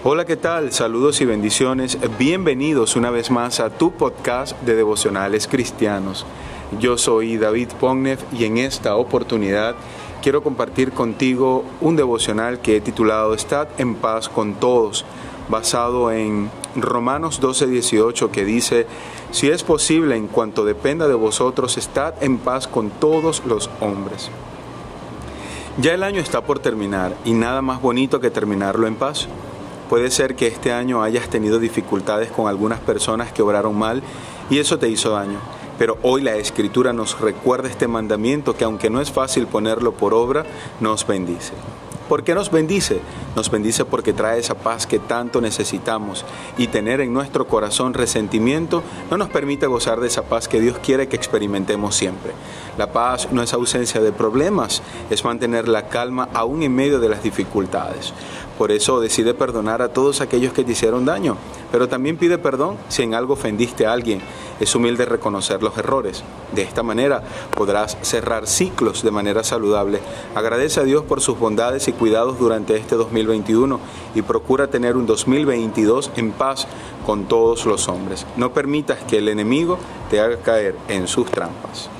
Hola, ¿qué tal? Saludos y bendiciones. Bienvenidos una vez más a tu podcast de devocionales cristianos. Yo soy David Pognev y en esta oportunidad quiero compartir contigo un devocional que he titulado Estad en paz con todos, basado en Romanos 12:18, que dice: si es posible, en cuanto dependa de vosotros, estad en paz con todos los hombres. Ya el año está por terminar y nada más bonito que terminarlo en paz. Puede ser que este año hayas tenido dificultades con algunas personas que obraron mal y eso te hizo daño. Pero hoy la Escritura nos recuerda este mandamiento que, aunque no es fácil ponerlo por obra, nos bendice. ¿Por qué nos bendice? Nos bendice porque trae esa paz que tanto necesitamos, y tener en nuestro corazón resentimiento no nos permite gozar de esa paz que Dios quiere que experimentemos siempre. La paz no es ausencia de problemas, es mantener la calma aún en medio de las dificultades. Por eso decide perdonar a todos aquellos que te hicieron daño, pero también pide perdón si en algo ofendiste a alguien. Es humilde reconocer los errores. De esta manera podrás cerrar ciclos de manera saludable. Agradece a Dios por sus bondades y cuidados durante este 2021 y procura tener un 2022 en paz con todos los hombres. No permitas que el enemigo te haga caer en sus trampas.